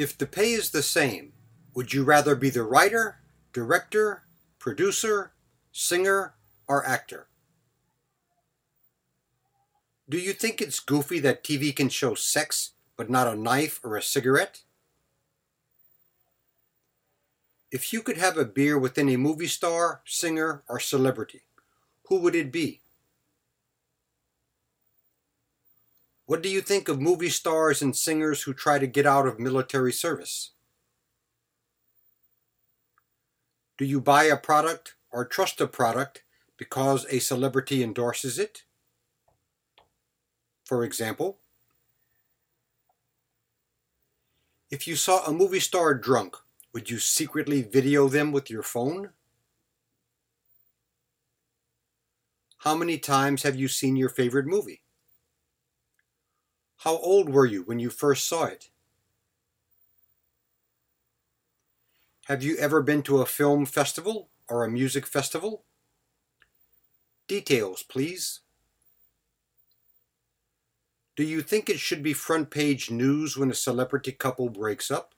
If the pay is the same, would you rather be the writer, director, producer, singer, or actor? Do you think it's goofy that TV can show sex, but not a knife or a cigarette? If you could have a beer with any movie star, singer, or celebrity, who would it be? What do you think of movie stars and singers who try to get out of military service? Do you buy a product or trust a product because a celebrity endorses it? For example, if you saw a movie star drunk, would you secretly video them with your phone? How many times have you seen your favorite movie? How old were you when you first saw it? Have you ever been to a film festival or a music festival? Details, please. Do you think it should be front page news when a celebrity couple breaks up?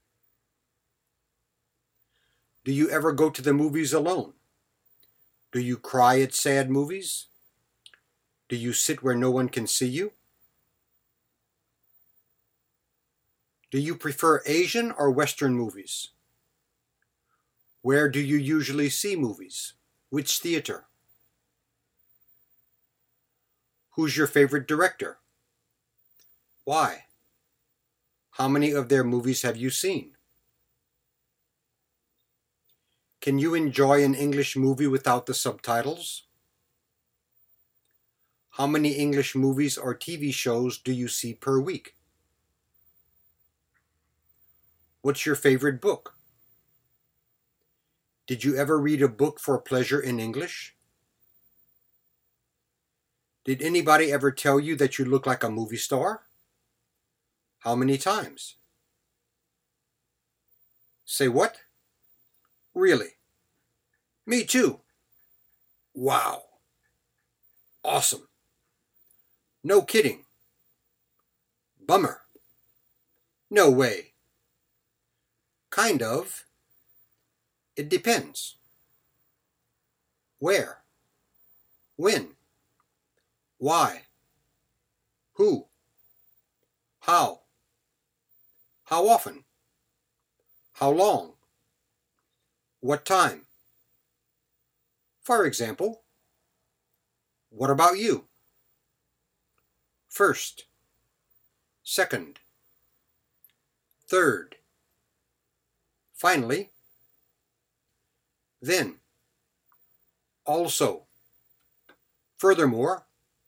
Do you ever go to the movies alone? Do you cry at sad movies? Do you sit where no one can see you? Do you prefer Asian or Western movies? Where do you usually see movies? Which theater? Who's your favorite director? Why? How many of their movies have you seen? Can you enjoy an English movie without the subtitles? How many English movies or TV shows do you see per week? What's your favorite book? Did you ever read a book for pleasure in English? Did anybody ever tell you that you look like a movie star? How many times? Say what? Really? Me too. Wow. Awesome. No kidding. Bummer. No way. Kind of. It depends. Where? When? Why? Who? How? How often? How long? What time? For example, what about you? First, second, third, finally, then, also, furthermore,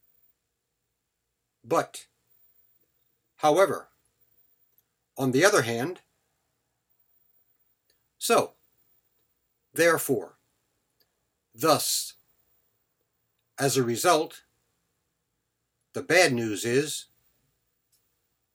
but, however, on the other hand, so, therefore, thus. As a result, the bad news is